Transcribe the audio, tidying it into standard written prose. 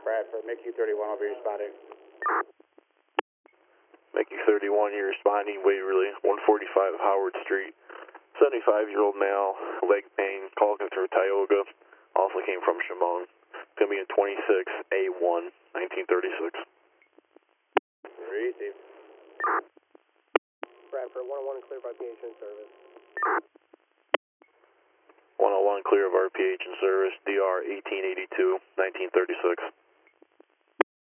Bradford, Mickey 31 will be responding. Mickey 31, you're responding, Waverly, 145 Howard Street. 75-year-old male, leg pain, call came through Tioga, also came from Shimon. It's going to be in 26A1, 1936. Receive. Bradford, 101 clear by PH in service. 101 clear of RPH in service, DR 1882, 1936.